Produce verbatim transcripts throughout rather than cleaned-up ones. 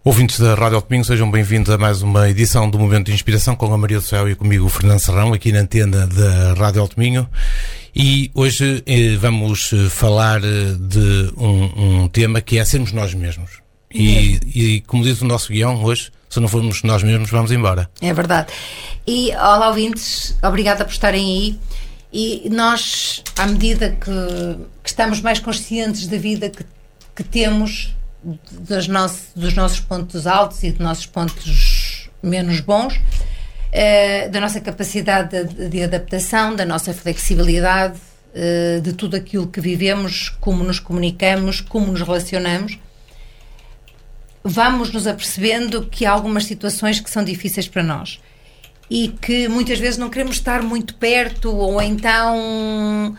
Ouvintes da Rádio Alto Minho, sejam bem-vindos a mais uma edição do Momento de Inspiração com a Maria do Céu e comigo o Fernando Serrão, aqui na antena da Rádio Alto Minho. E hoje eh, vamos falar de um, um tema que é sermos nós mesmos. E, e como diz o nosso guião hoje, se não formos nós mesmos, vamos embora. É verdade. E, olá ouvintes, obrigada por estarem aí. E nós, à medida que, que estamos mais conscientes da vida que, que temos, dos nossos, dos nossos pontos altos e dos nossos pontos menos bons, eh, da nossa capacidade de, de adaptação, da nossa flexibilidade, eh, de tudo aquilo que vivemos, como nos comunicamos, como nos relacionamos, vamos nos apercebendo que há algumas situações que são difíceis para nós e que muitas vezes não queremos estar muito perto, ou então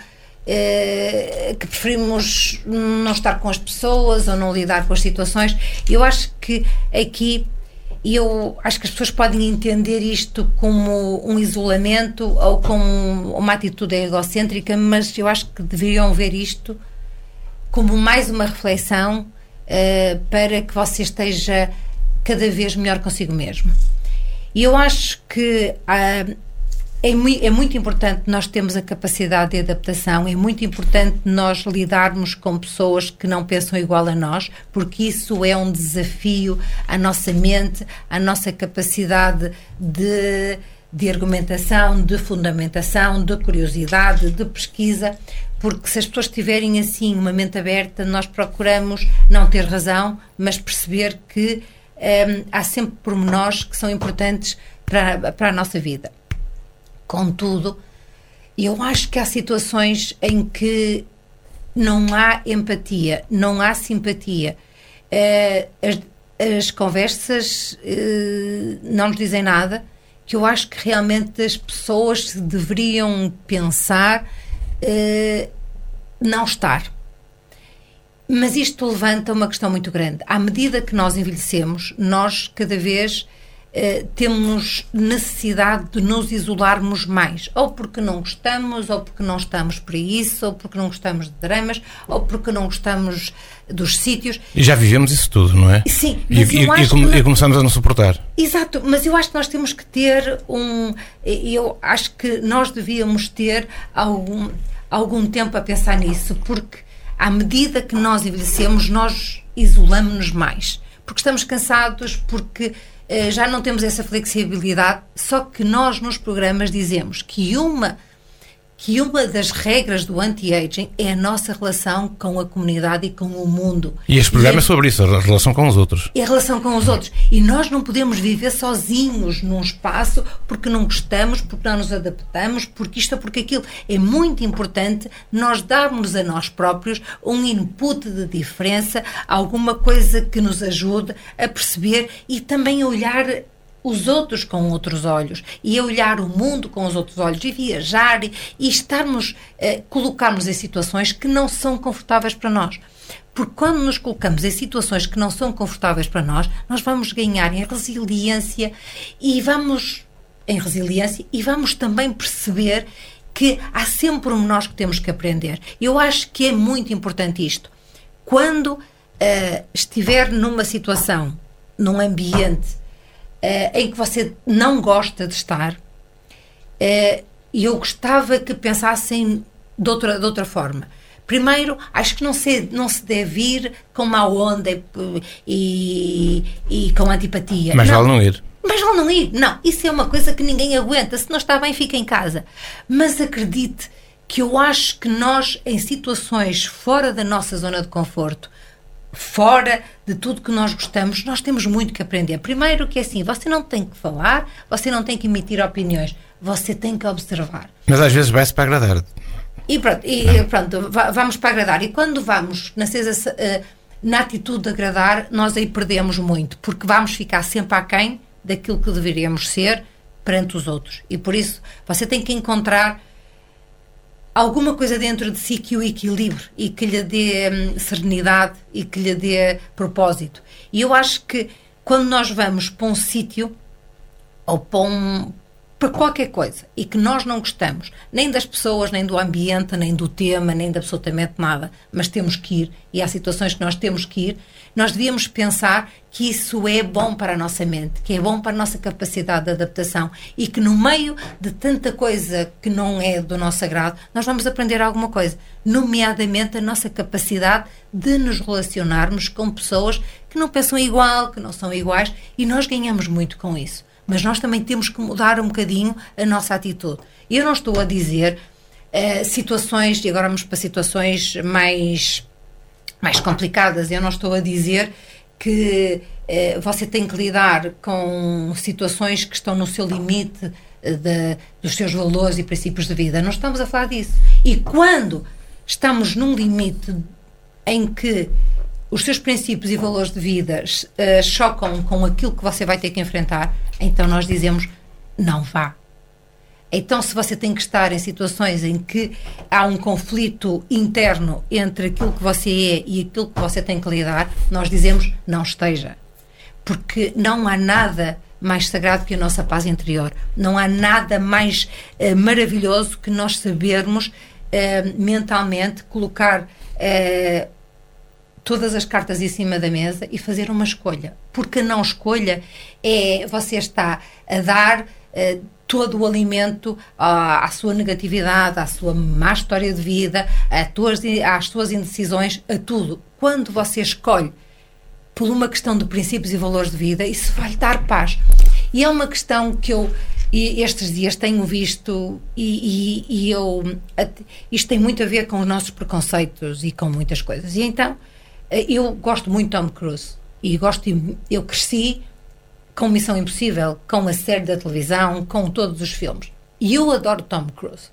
eh, que preferimos não estar com as pessoas ou não lidar com as situações. Eu acho que aqui eu acho que as pessoas podem entender isto como um isolamento ou como uma atitude egocêntrica, mas eu acho que deveriam ver isto como mais uma reflexão Uh, para que você esteja cada vez melhor consigo mesmo. E eu acho que uh, é, mu- é muito importante nós termos a capacidade de adaptação, é muito importante nós lidarmos com pessoas que não pensam igual a nós, porque isso é um desafio à nossa mente, à nossa capacidade de, de argumentação, de fundamentação, de curiosidade, de pesquisa. Porque se as pessoas tiverem assim uma mente aberta, nós procuramos não ter razão, mas perceber que um, há sempre pormenores que são importantes para, para a nossa vida. Contudo, eu acho que há situações em que não há empatia, não há simpatia. Uh, as, as conversas uh, não nos dizem nada, que eu acho que realmente as pessoas deveriam pensar Uh, não estar. Mas isto levanta uma questão muito grande. À medida que nós envelhecemos, nós cada vez uh, temos necessidade de nos isolarmos mais, ou porque não gostamos, ou porque não estamos para isso, ou porque não gostamos de dramas, ou porque não gostamos dos sítios. E já vivemos isso tudo, não é? Sim. E, e, e, com, não... e começamos a não suportar. Exato, mas eu acho que nós temos que ter um... Eu acho que nós devíamos ter algum... algum tempo a pensar nisso, porque à medida que nós envelhecemos, nós isolamos-nos mais, porque estamos cansados, porque eh, já não temos essa flexibilidade. Só que nós nos programas dizemos que uma, que uma das regras do anti-aging é a nossa relação com a comunidade e com o mundo. E este programa e é sobre isso, a relação com os outros. É a relação com os outros. E nós não podemos viver sozinhos num espaço porque não gostamos, porque não nos adaptamos, porque isto ou porque aquilo. É muito importante nós darmos a nós próprios um input de diferença, alguma coisa que nos ajude a perceber e também a olhar os outros com outros olhos, e a olhar o mundo com os outros olhos, e viajar, e, e estarmos, eh, colocarmos em situações que não são confortáveis para nós. Porque quando nos colocamos em situações que não são confortáveis para nós, nós vamos ganhar em resiliência e vamos, em resiliência, e vamos também perceber que há sempre um nós que temos que aprender. Eu acho que é muito importante isto. Quando uh, estiver numa situação, num ambiente Uh, em que você não gosta de estar, uh, eu gostava que pensassem de outra, de outra forma. Primeiro, acho que não se, não se deve ir com má onda e, e, e com antipatia. Mas vale não ir. Mas vale não ir. Não, isso é uma coisa que ninguém aguenta. Se não está bem, fica em casa. Mas acredite que eu acho que nós, em situações fora da nossa zona de conforto, fora de tudo que nós gostamos, nós temos muito que aprender. Primeiro que é assim, você não tem que falar, você não tem que emitir opiniões, você tem que observar. Mas às vezes vai-se para agradar. E pronto, e, pronto vamos para agradar. E quando vamos na, na atitude de agradar, nós aí perdemos muito, porque vamos ficar sempre aquém daquilo que deveríamos ser perante os outros. E por isso você tem que encontrar alguma coisa dentro de si que o equilibre e que lhe dê hum, serenidade e que lhe dê propósito. E eu acho que quando nós vamos para um sítio ou para um, para qualquer coisa e que nós não gostamos, nem das pessoas, nem do ambiente, nem do tema, nem de absolutamente nada, mas temos que ir, e há situações que nós temos que ir, nós devíamos pensar que isso é bom para a nossa mente, que é bom para a nossa capacidade de adaptação e que no meio de tanta coisa que não é do nosso agrado, nós vamos aprender alguma coisa, nomeadamente a nossa capacidade de nos relacionarmos com pessoas que não pensam igual, que não são iguais, e nós ganhamos muito com isso. Mas nós também temos que mudar um bocadinho a nossa atitude. Eu não estou a dizer uh, situações, e agora vamos para situações mais, mais complicadas, eu não estou a dizer que uh, você tem que lidar com situações que estão no seu limite uh, de, dos seus valores e princípios de vida. Não estamos a falar disso. E quando estamos num limite em que os seus princípios e valores de vida uh, chocam com aquilo que você vai ter que enfrentar, então nós dizemos, não vá. Então, se você tem que estar em situações em que há um conflito interno entre aquilo que você é e aquilo que você tem que lidar, nós dizemos, não esteja. Porque não há nada mais sagrado que a nossa paz interior. Não há nada mais uh, maravilhoso que nós sabermos uh, mentalmente colocar uh, todas as cartas em cima da mesa e fazer uma escolha. Porque a não escolha é você está a dar uh, todo o alimento à, à sua negatividade, à sua má história de vida, a tuas, às suas indecisões, a tudo. Quando você escolhe por uma questão de princípios e valores de vida, isso vai-lhe dar paz. E é uma questão que eu estes dias tenho visto e, e, e eu, isto tem muito a ver com os nossos preconceitos e com muitas coisas. E então, eu gosto muito de Tom Cruise e gosto, eu cresci com Missão Impossível, com a série da televisão, com todos os filmes. E eu adoro Tom Cruise.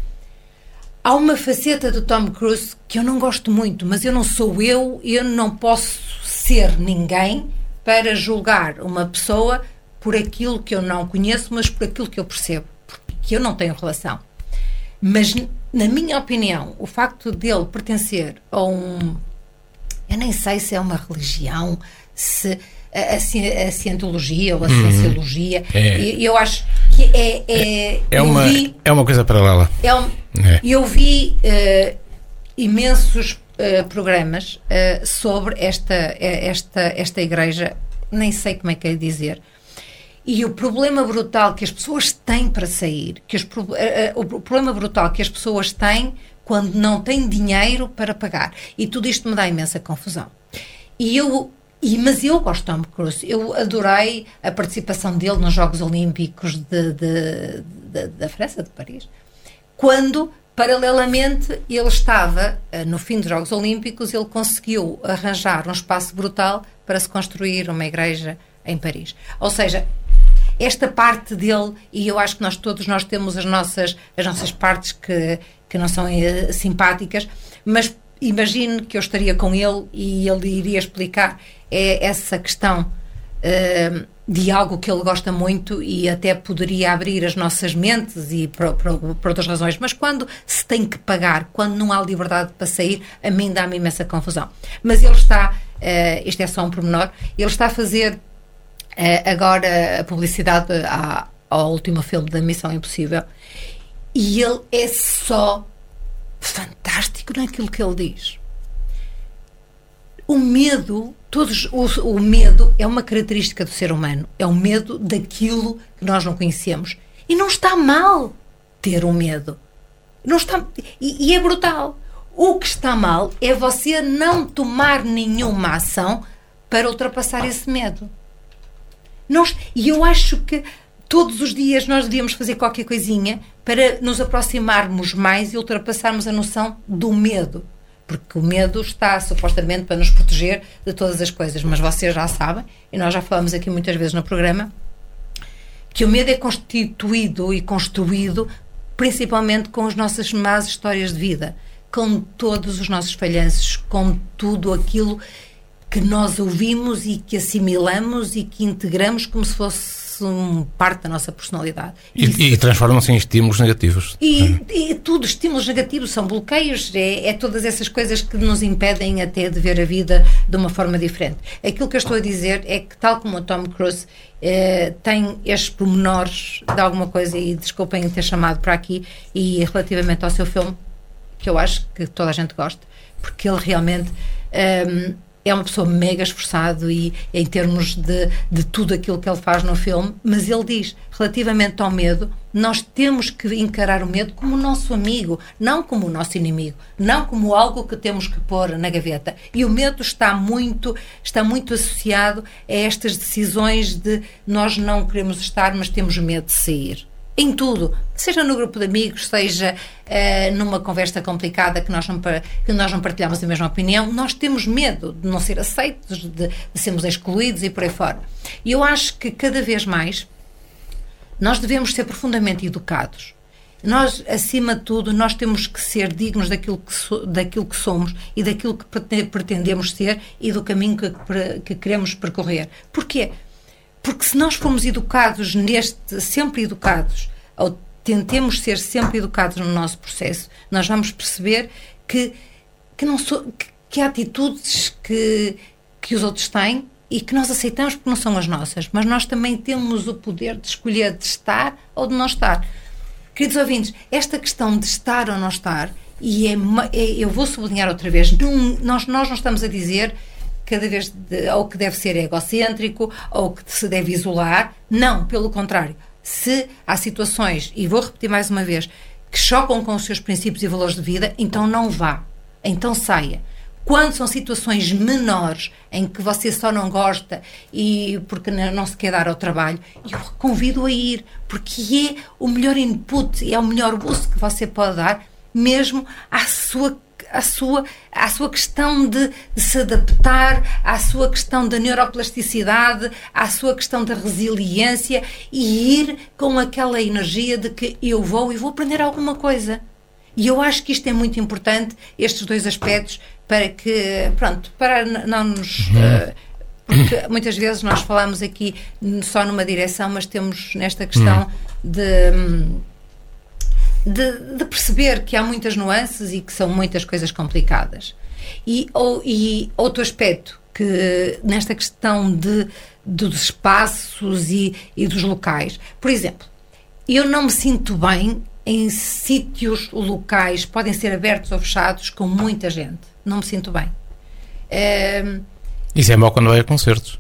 Há uma faceta do Tom Cruise que eu não gosto muito, mas eu não sou eu, eu não posso ser ninguém para julgar uma pessoa por aquilo que eu não conheço, mas por aquilo que eu percebo, porque eu não tenho relação. Mas, na minha opinião, o facto dele pertencer a um... Eu nem sei se é uma religião, se a, a, a cientologia ou a uhum. cienciologia. É. Eu, eu acho que é... É, é, uma, vi, é uma coisa paralela. É um, é. Eu vi uh, imensos uh, programas uh, sobre esta, esta, esta igreja, nem sei como é que é dizer. E o problema brutal que as pessoas têm para sair, que os, uh, uh, o problema brutal que as pessoas têm quando não têm dinheiro para pagar. E tudo isto me dá imensa confusão. E eu, e, mas eu gosto de Tom Cruise. Eu adorei a participação dele nos Jogos Olímpicos de, de, de, da França, de Paris. Quando, paralelamente, ele estava, no fim dos Jogos Olímpicos, ele conseguiu arranjar um espaço brutal para se construir uma igreja em Paris. Ou seja, esta parte dele, e eu acho que nós todos nós temos as nossas, as nossas partes que, que não são uh, simpáticas, mas imagino que eu estaria com ele e ele iria explicar é, essa questão uh, de algo que ele gosta muito e até poderia abrir as nossas mentes e por, por, por outras razões, mas quando se tem que pagar, quando não há liberdade para sair, a mim dá-me imensa confusão. Mas ele está, uh, isto é só um pormenor, ele está a fazer Uh, agora a publicidade à, ao último filme da Missão Impossível e ele é só fantástico naquilo que ele diz. O medo, todos, o, o medo é uma característica do ser humano, é o medo daquilo que nós não conhecemos e não está mal ter um medo, não está, e, e é brutal. O que está mal é você não tomar nenhuma ação para ultrapassar esse medo. Nós, e eu acho que todos os dias nós devíamos fazer qualquer coisinha para nos aproximarmos mais e ultrapassarmos a noção do medo. Porque o medo está supostamente para nos proteger de todas as coisas. Mas vocês já sabem, e nós já falamos aqui muitas vezes no programa, que o medo é constituído e construído principalmente com as nossas más histórias de vida, com todos os nossos falhanços, com tudo aquilo que nós ouvimos e que assimilamos e que integramos como se fosse torna-se parte da nossa personalidade. E, e transformam-se em estímulos negativos. E, e tudo, estímulos negativos, são bloqueios, é, é todas essas coisas que nos impedem até de ver a vida de uma forma diferente. Aquilo que eu estou a dizer é que, tal como o Tom Cruise eh, tem estes pormenores de alguma coisa, e desculpem ter chamado para aqui, e relativamente ao seu filme, que eu acho que toda a gente gosta, porque ele realmente um, é uma pessoa mega esforçado e em termos de, de tudo aquilo que ele faz no filme, mas ele diz, relativamente ao medo, nós temos que encarar o medo como o nosso amigo, não como o nosso inimigo, não como algo que temos que pôr na gaveta. E o medo está muito, está muito associado a estas decisões de nós não queremos estar, mas temos medo de sair. Em tudo, seja no grupo de amigos, seja uh, numa conversa complicada que nós, não, que nós não partilhamos a mesma opinião, nós temos medo de não ser aceitos, de, de sermos excluídos e por aí fora. E eu acho que cada vez mais nós devemos ser profundamente educados. Nós, acima de tudo, nós temos que ser dignos daquilo que, so, daquilo que somos e daquilo que pretendemos ser e do caminho que, que queremos percorrer. Porquê? Porque se nós formos educados neste, sempre educados, ou tentemos ser sempre educados no nosso processo, nós vamos perceber que, que, não so, que, que há atitudes que, que os outros têm e que nós aceitamos porque não são as nossas, mas nós também temos o poder de escolher de estar ou de não estar. Queridos ouvintes, esta questão de estar ou não estar, e é, é, eu vou sublinhar outra vez, num, nós, nós não estamos a dizer cada vez de, ou que deve ser egocêntrico ou que se deve isolar. Não, pelo contrário. Se há situações, e vou repetir mais uma vez, que chocam com os seus princípios e valores de vida, então não vá. Então saia. Quando são situações menores em que você só não gosta e porque não se quer dar ao trabalho, eu convido a ir, porque é o melhor input, é o melhor boost que você pode dar, mesmo à sua à sua, à sua questão de, de se adaptar, à sua questão da neuroplasticidade, à sua questão da resiliência, e ir com aquela energia de que eu vou e vou aprender alguma coisa. E eu acho que isto é muito importante, estes dois aspectos, para que, pronto, para não nos... Uh, porque muitas vezes nós falamos aqui só numa direção, mas temos nesta questão de... De, de perceber que há muitas nuances e que são muitas coisas complicadas. E, ou, e outro aspecto, que nesta questão de, de, dos espaços e, e dos locais. Por exemplo, eu não me sinto bem em sítios locais, podem ser abertos ou fechados, com muita gente. Não me sinto bem. É, Isso é mau quando vai a concertos.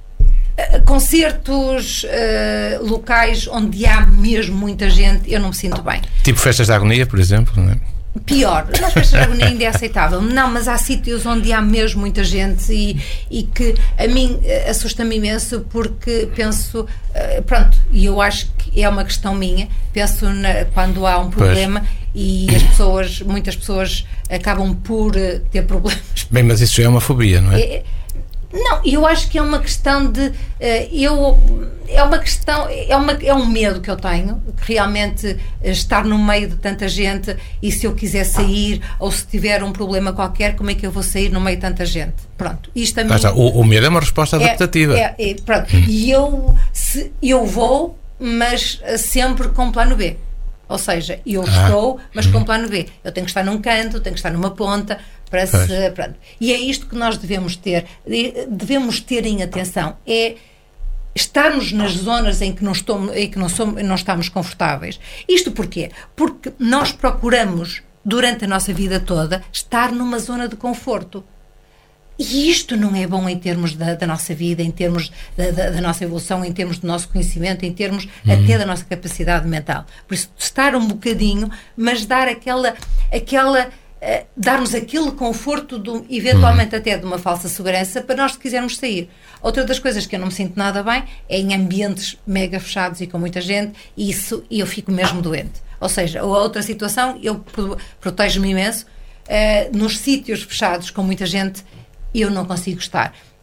Concertos, uh, locais onde há mesmo muita gente, eu não me sinto bem. Tipo festas de agonia, por exemplo, não é? Pior, nas festas de agonia ainda é aceitável. Não, mas há sítios onde há mesmo muita gente e, e que a mim assusta-me imenso, porque penso, uh, pronto, e eu acho que é uma questão minha, penso na, quando há um problema pois. E as pessoas, muitas pessoas acabam por uh, ter problemas. Bem, mas isso já é uma fobia, não é? é Não, eu acho que é uma questão de uh, eu, é uma questão é, uma, é um medo que eu tenho, que realmente uh, estar no meio de tanta gente, e se eu quiser sair ou se tiver um problema qualquer, como é que eu vou sair no meio de tanta gente? Pronto, isto a mim, ah, o, o medo é uma resposta adaptativa. É, é, é, pronto. Hum. E eu, se, eu vou, mas uh, sempre com plano B. Ou seja, eu ah. estou, mas hum. com plano B. Eu tenho que estar num canto, tenho que estar numa ponta, para se, pronto. E é isto que nós devemos ter, devemos ter em atenção, é estarmos nas zonas em que não, estamos, em que não, somos, não estamos confortáveis. Isto porquê? Porque nós procuramos, durante a nossa vida toda, estar numa zona de conforto. E isto não é bom em termos da, da nossa vida, em termos da, da, da nossa evolução, em termos do nosso conhecimento, em termos uhum. até da nossa capacidade mental. Por isso, estar um bocadinho, mas dar aquela... aquela Uh, darmos aquele conforto, do, eventualmente uhum. até de uma falsa segurança, para nós, se quisermos sair. Outra das coisas que eu não me sinto nada bem é em ambientes mega fechados e com muita gente, e isso eu fico mesmo doente. Ou seja, a outra situação, eu protejo-me imenso, uh, nos sítios fechados com muita gente, eu não consigo estar.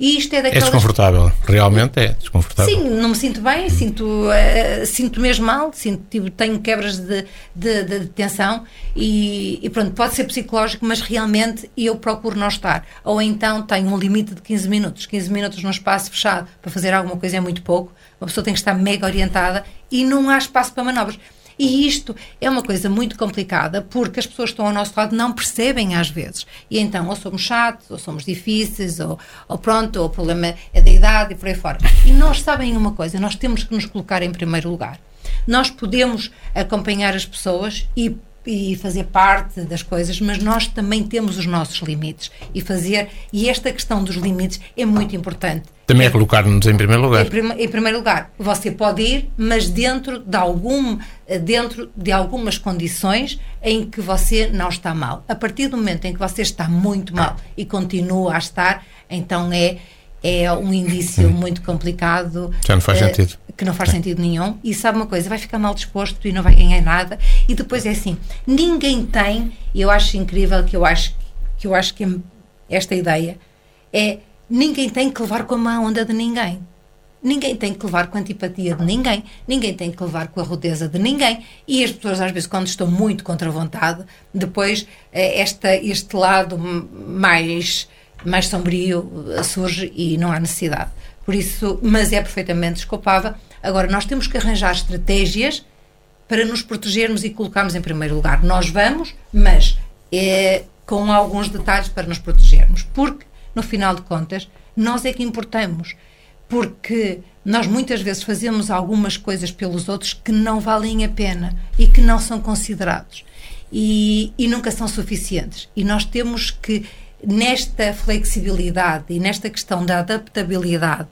E isto é daquelas... É desconfortável, realmente é desconfortável. Sim, não me sinto bem, sinto, uh, sinto mesmo mal, sinto, tipo, tenho quebras de, de, de, de tensão e, e pronto, pode ser psicológico, mas realmente eu procuro não estar. Ou então tenho um limite de quinze minutos. quinze minutos num espaço fechado para fazer alguma coisa é muito pouco. Uma pessoa tem que estar mega orientada e não há espaço para manobras. E isto é uma coisa muito complicada porque as pessoas que estão ao nosso lado não percebem às vezes. E então ou somos chatos, ou somos difíceis, ou, ou pronto, ou o problema é da idade e por aí fora. E nós sabem uma coisa, nós temos que nos colocar em primeiro lugar. Nós podemos acompanhar as pessoas e e fazer parte das coisas, mas nós também temos os nossos limites e fazer, e esta questão dos limites é muito importante. Também é colocar-nos em primeiro lugar. Em, prim, em primeiro lugar, você pode ir, mas dentro de, algum, dentro de algumas condições em que você não está mal. A partir do momento em que você está muito mal e continua a estar, então é é um indício hum. muito complicado. Já não faz uh, sentido. Que não faz é. sentido nenhum. E sabe uma coisa, vai ficar mal disposto e não vai ganhar nada. E depois é assim, ninguém tem, e eu acho incrível que eu acho que, eu acho que esta ideia é, ninguém tem que levar com a má onda de ninguém. Ninguém tem que levar com a antipatia de ninguém. Ninguém tem que levar com a rudeza de ninguém. E as pessoas, às vezes, quando estão muito contra a vontade, depois esta, este lado mais... mais sombrio surge e não há necessidade. Por isso, mas é perfeitamente desculpável. Agora, nós temos que arranjar estratégias para nos protegermos e colocarmos em primeiro lugar. Nós vamos, mas é, com alguns detalhes para nos protegermos. Porque, no final de contas, nós é que importamos. Porque nós muitas vezes fazemos algumas coisas pelos outros que não valem a pena e que não são considerados. E, e nunca são suficientes. E nós temos que nesta flexibilidade e nesta questão da adaptabilidade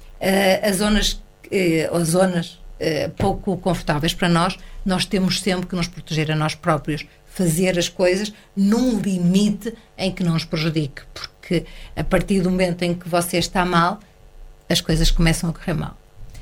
uh, as zonas, uh, as zonas uh, pouco confortáveis para nós, nós temos sempre que nos proteger a nós próprios, fazer as coisas num limite em que não nos prejudique, porque a partir do momento em que você está mal, as coisas começam a correr mal.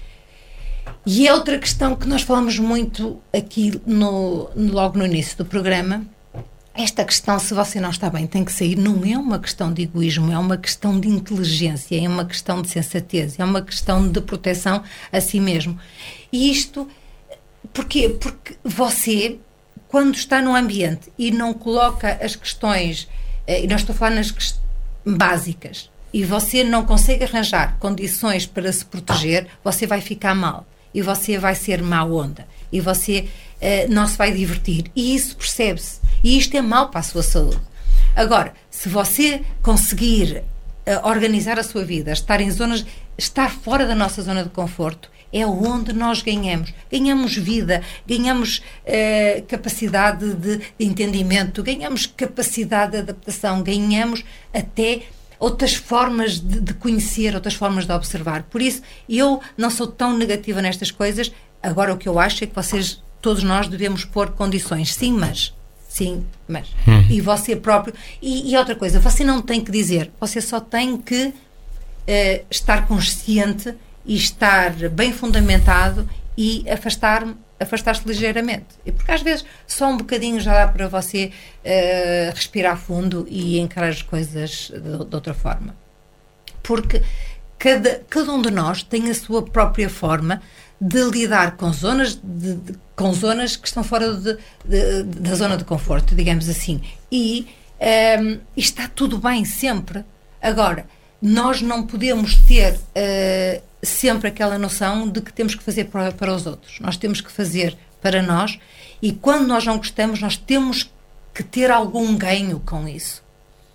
E é outra questão que nós falamos muito aqui no, logo no início do programa. Esta questão, se você não está bem, tem que sair, não é uma questão de egoísmo, é uma questão de inteligência, é uma questão de sensatez, é uma questão de proteção a si mesmo. E isto, porquê? Porque você, quando está num ambiente e não coloca as questões, e não estou a falar nas questões básicas, e você não consegue arranjar condições para se proteger, você vai ficar mal, e você vai ser má onda, e você uh, não se vai divertir, e isso percebe-se. E isto é mau para a sua saúde. Agora, se você conseguir uh, organizar a sua vida, estar em zonas, estar fora da nossa zona de conforto, é onde nós ganhamos. Ganhamos vida, ganhamos uh, capacidade de, de entendimento, ganhamos capacidade de adaptação, ganhamos até outras formas de, de conhecer, outras formas de observar. Por isso, eu não sou tão negativa nestas coisas. Agora, o que eu acho é que vocês, todos nós, devemos pôr condições. Sim, mas... Sim, mas... Hum. E você próprio... E, e outra coisa, você não tem que dizer, você só tem que uh, estar consciente e estar bem fundamentado e afastar, afastar-se ligeiramente. E porque às vezes só um bocadinho já dá para você uh, respirar fundo e encarar as coisas de, de outra forma. Porque cada, cada um de nós tem a sua própria forma de lidar com zonas, de, de, com zonas que estão fora de, de, de, da zona de conforto, digamos assim. E um, está tudo bem sempre. Agora, nós não podemos ter uh, sempre aquela noção de que temos que fazer para, para os outros. Nós temos que fazer para nós e quando nós não gostamos, nós temos que ter algum ganho com isso.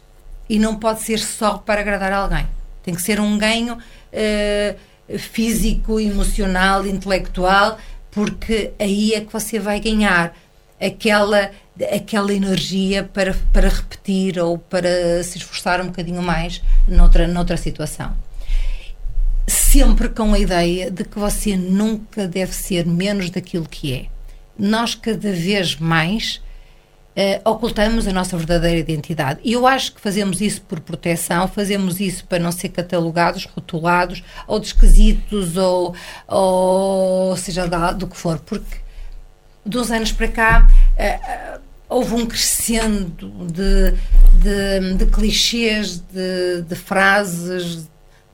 E não pode ser só para agradar alguém. Tem que ser um ganho... Uh, físico, emocional, intelectual, porque aí é que você vai ganhar aquela, aquela energia para, para repetir ou para se esforçar um bocadinho mais noutra, noutra situação. Sempre com a ideia de que você nunca deve ser menos daquilo que é. Nós cada vez mais Uh, ocultamos a nossa verdadeira identidade. E eu acho que fazemos isso por proteção, fazemos isso para não ser catalogados, rotulados, ou de esquisitos, ou, ou seja, do que for. Porque de uns anos para cá uh, uh, houve um crescendo de, de, de clichês, de, de frases,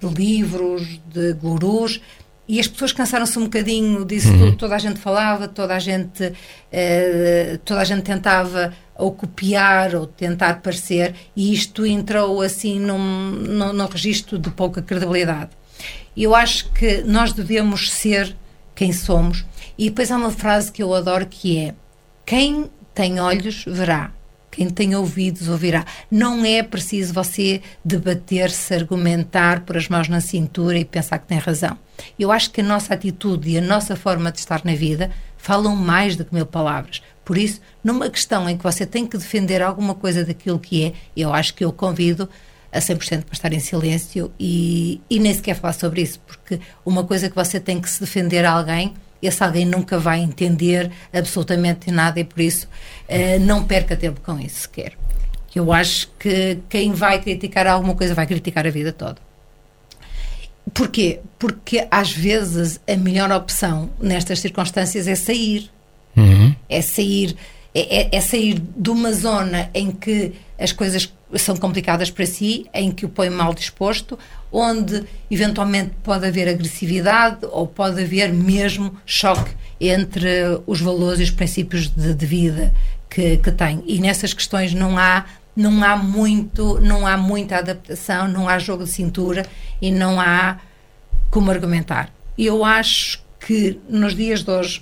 de livros, de gurus, e as pessoas cansaram-se um bocadinho disso uhum. tudo. Toda a gente falava, toda a gente, uh, toda a gente tentava ou copiar ou tentar parecer, e isto entrou assim num, num, num registro de pouca credibilidade. Eu acho que nós devemos ser quem somos, e depois há uma frase que eu adoro, que é: quem tem olhos verá, quem tem ouvidos ouvirá. Não é preciso você debater-se, argumentar, pôr as mãos na cintura e pensar que tem razão. Eu acho que a nossa atitude e a nossa forma de estar na vida falam mais do que mil palavras. Por isso, numa questão em que você tem que defender alguma coisa daquilo que é, eu acho que eu convido a cem por cento para estar em silêncio e, e nem sequer falar sobre isso, porque uma coisa que você tem que se defender a alguém, esse alguém nunca vai entender absolutamente nada, e por isso uh, não perca tempo com isso sequer. Eu acho que quem vai criticar alguma coisa vai criticar a vida toda. Porquê? Porque às vezes a melhor opção nestas circunstâncias é sair. Uhum. É sair, é, é, é sair de uma zona em que as coisas são complicadas para si, em que o põe mal disposto, onde eventualmente pode haver agressividade ou pode haver mesmo choque entre os valores e os princípios de, de vida que, que tem. E nessas questões não há, não há muito, não há muita adaptação, não há jogo de cintura e não há como argumentar. Eu acho que nos dias de hoje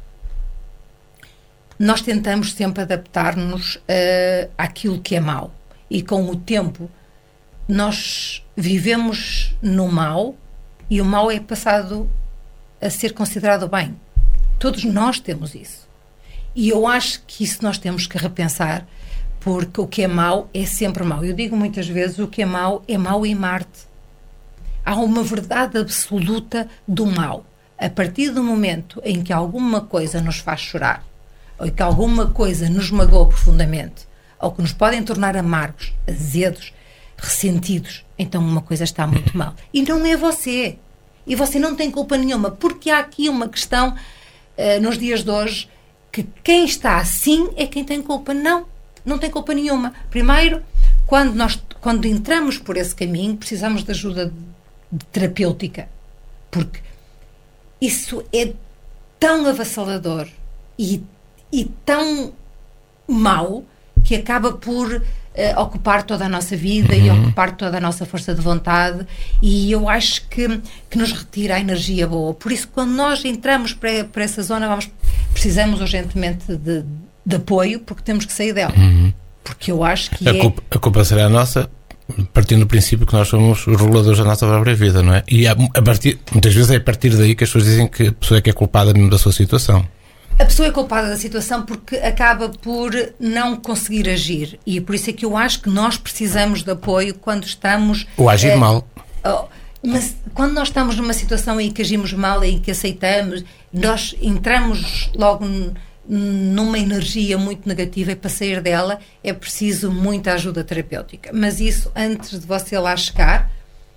nós tentamos sempre adaptar-nos uh, àquilo que é mau. E com o tempo nós vivemos no mal e o mal é passado a ser considerado bem. Todos nós temos isso. E eu acho que isso nós temos que repensar, porque o que é mau é sempre mau. Eu digo muitas vezes, o que é mau é mau em Marte. Há uma verdade absoluta do mal. A partir do momento em que alguma coisa nos faz chorar, ou que alguma coisa nos magoa profundamente, ou que nos podem tornar amargos, azedos, ressentidos, então uma coisa está muito mal. E não é você. E você não tem culpa nenhuma, porque há aqui uma questão uh, nos dias de hoje, que quem está assim é quem tem culpa. Não, não tem culpa nenhuma. Primeiro, quando nós quando entramos por esse caminho, precisamos de ajuda de, de terapêutica, porque isso é tão avassalador e, e tão mau que acaba por uh, ocupar toda a nossa vida uhum. e ocupar toda a nossa força de vontade, e eu acho que, que nos retira a energia boa. Por isso, quando nós entramos para, para essa zona, vamos, precisamos urgentemente de, de apoio, porque temos que sair dela. Uhum. Porque eu acho que a, é... culpa, a culpa será nossa, partindo do princípio que nós somos os reguladores da nossa própria vida, não é? E a, a partir, muitas vezes é a partir daí que as pessoas dizem que a pessoa é que é culpada mesmo da sua situação. A pessoa é culpada da situação porque acaba por não conseguir agir, e por isso é que eu acho que nós precisamos de apoio quando estamos... Ou agir uh, mal. Oh, mas quando nós estamos numa situação em que agimos mal, em que aceitamos, nós entramos logo n- numa energia muito negativa, e para sair dela é preciso muita ajuda terapêutica. Mas isso, antes de você lá chegar,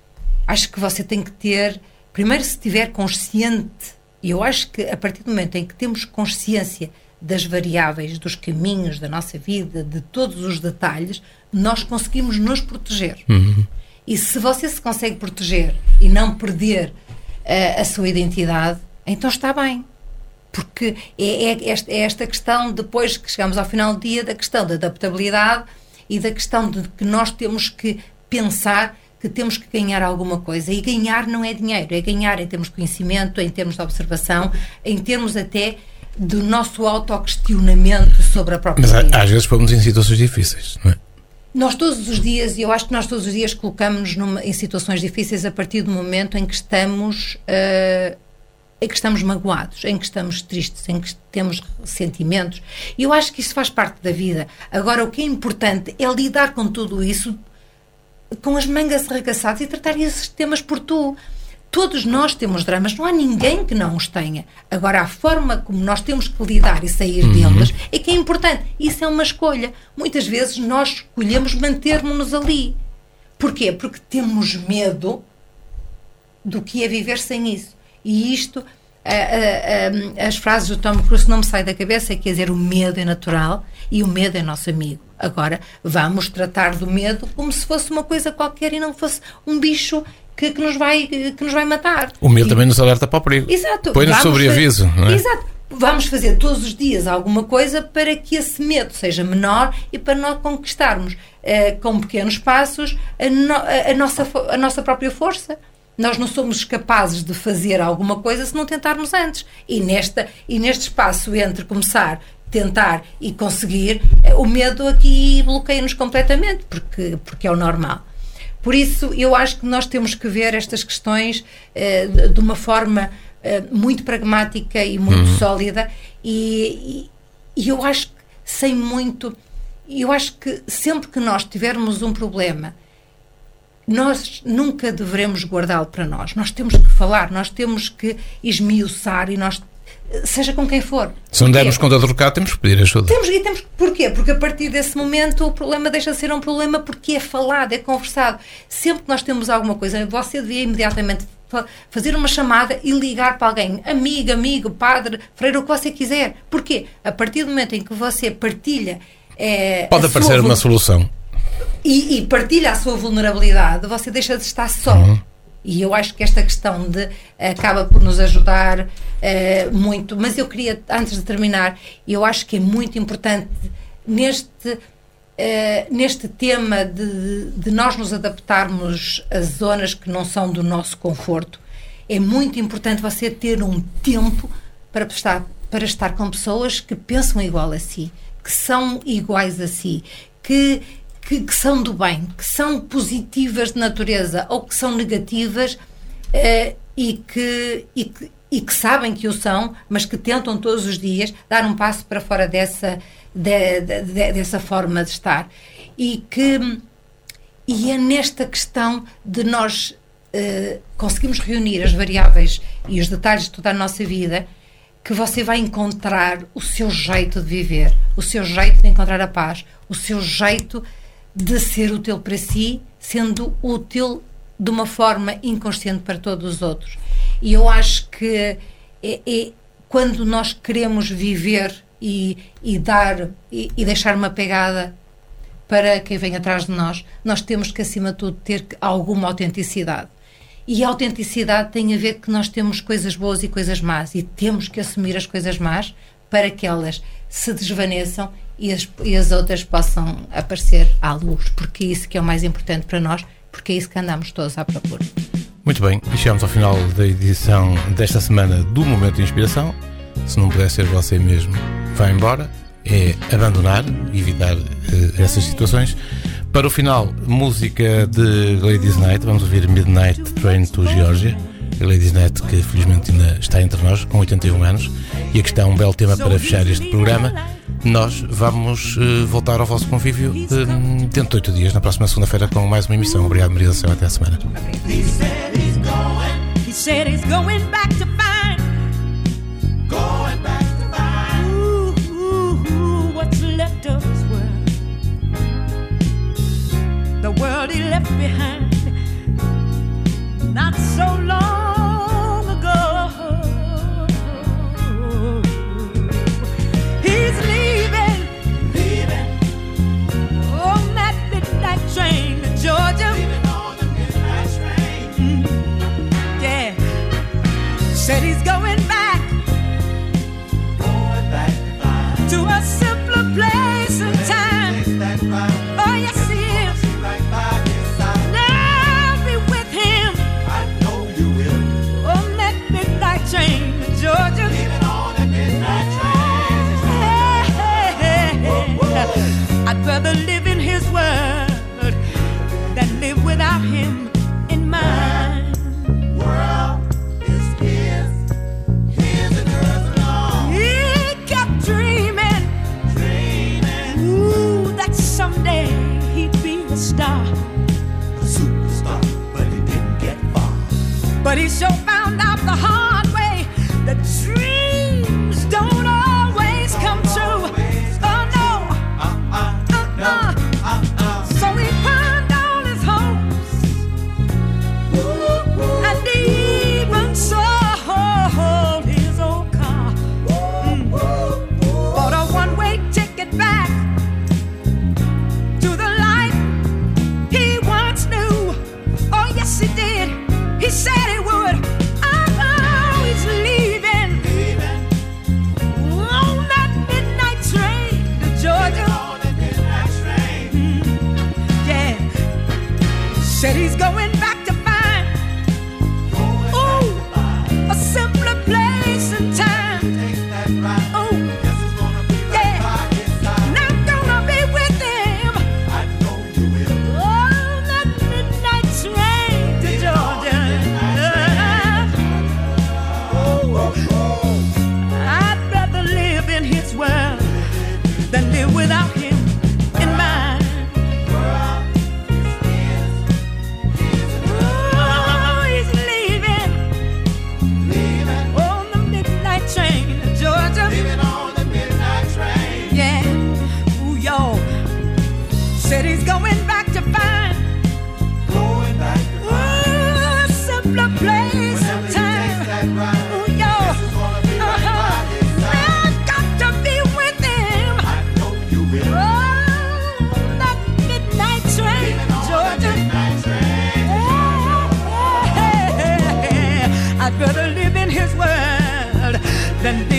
acho que você tem que ter... Primeiro, se estiver consciente... E eu acho que a partir do momento em que temos consciência das variáveis, dos caminhos da nossa vida, de todos os detalhes, nós conseguimos nos proteger. Uhum. E se você se consegue proteger e não perder uh, a sua identidade, então está bem. Porque é, é, esta, é esta questão, depois que chegamos ao final do dia, da questão da adaptabilidade e da questão de que nós temos que pensar que temos que ganhar alguma coisa, e ganhar não é dinheiro, é ganhar em termos de conhecimento, em termos de observação, em termos até do nosso autoquestionamento sobre a própria Mas vida. Mas às vezes fomos em situações difíceis, não é? Nós todos os dias, e eu acho que nós todos os dias colocamos-nos numa, em situações difíceis a partir do momento em que estamos uh, em que estamos magoados, em que estamos tristes, em que temos sentimentos, e eu acho que isso faz parte da vida. Agora, o que é importante é lidar com tudo isso com as mangas arregaçadas e tratar esses temas por tu. Todos nós temos dramas, não há ninguém que não os tenha. Agora, a forma como nós temos que lidar e sair uhum. deles é que é importante. Isso é uma escolha. Muitas vezes nós escolhemos manter-nos ali. Porquê? Porque temos medo do que é viver sem isso. E isto, a, a, a, as frases do Tom Cruise não me saem da cabeça, quer dizer, o medo é natural e o medo é nosso amigo. Agora, vamos tratar do medo como se fosse uma coisa qualquer e não fosse um bicho que, que, nos vai, que nos vai matar. O medo e, também nos alerta para o perigo. Exato. Põe-nos sobre aviso, não é? Exato. Vamos fazer todos os dias alguma coisa para que esse medo seja menor e para nós conquistarmos uh, com pequenos passos a, no, a, a, nossa, a nossa própria força. Nós não somos capazes de fazer alguma coisa se não tentarmos antes. E, nesta, e neste espaço entre começar, tentar e conseguir, o medo aqui bloqueia-nos completamente, porque, porque é o normal. Por isso, eu acho que nós temos que ver estas questões uh, de uma forma uh, muito pragmática e muito uhum. sólida, e, e, e eu acho que sem muito... Eu acho que sempre que nós tivermos um problema, nós nunca devemos guardá-lo para nós. Nós temos que falar, nós temos que esmiuçar, e nós, seja com quem for. Se não dermos conta de trocar, temos que pedir ajuda. Temos, e temos, porquê? Porque a partir desse momento o problema deixa de ser um problema, porque é falado, é conversado. Sempre que nós temos alguma coisa, você devia imediatamente fazer uma chamada e ligar para alguém, amigo, amigo, padre, freira, o que você quiser. Porquê? A partir do momento em que você partilha é, pode aparecer uma solução e, e partilha a sua vulnerabilidade, você deixa de estar só. Uhum. E eu acho que esta questão de acaba por nos ajudar uh, muito. Mas eu queria, antes de terminar, eu acho que é muito importante neste, uh, neste tema de, de nós nos adaptarmos a zonas que não são do nosso conforto. É muito importante você ter um tempo para estar, para estar com pessoas que pensam igual a si, que são iguais a si, que, que, que são do bem, que são positivas de natureza ou que são negativas uh, e, que, e, que, e que sabem que o são, mas que tentam todos os dias dar um passo para fora dessa, de, de, de, dessa forma de estar. E, que, e é nesta questão de nós uh, conseguirmos reunir as variáveis e os detalhes de toda a nossa vida, que você vai encontrar o seu jeito de viver, o seu jeito de encontrar a paz, o seu jeito de ser útil para si, sendo útil de uma forma inconsciente para todos os outros. E eu acho que é, é quando nós queremos viver e, e dar e, e deixar uma pegada para quem vem atrás de nós, nós temos que, acima de tudo, ter alguma autenticidade. E a autenticidade tem a ver que nós temos coisas boas e coisas más, e temos que assumir as coisas más para que elas se desvaneçam e as, e as outras possam aparecer à luz, porque é isso que é o mais importante para nós, porque é isso que andamos todos à procura. Muito bem, e chegamos ao final da edição desta semana do Momento de Inspiração. Se não puder ser você mesmo, vá embora. É abandonar, evitar uh, essas situações. Para o final, música de Gladys Knight. Vamos ouvir Midnight Train to Georgia. A Gladys Knight, que felizmente ainda está entre nós, com oitenta e um anos. E aqui está um belo tema para fechar este programa. Nós vamos uh, voltar ao vosso convívio uh, dentro de oito dias, na próxima segunda-feira, com mais uma emissão. Obrigado, Maria do Céu. Até a semana. The world he left behind not so long ago. He's leaving, leaving on that midnight train to Georgia. Leaving on the midnight train. Mm, yeah. Said he's going back, going back to, find to a simpler place and time. That right. Oh yes. Train to Georgia. Leaving on that midnight train. Hey, hey, hey. Whoa, whoa. I'd rather live in his world than live without him in mine. World is his, his and hers alone. He kept dreaming, dreaming. Ooh, that someday he'd be a star, a superstar, but he didn't get far. But he sure found out the hard that dreams don't always come true. Oh no, uh, uh, uh, no. I'd rather live in his world than be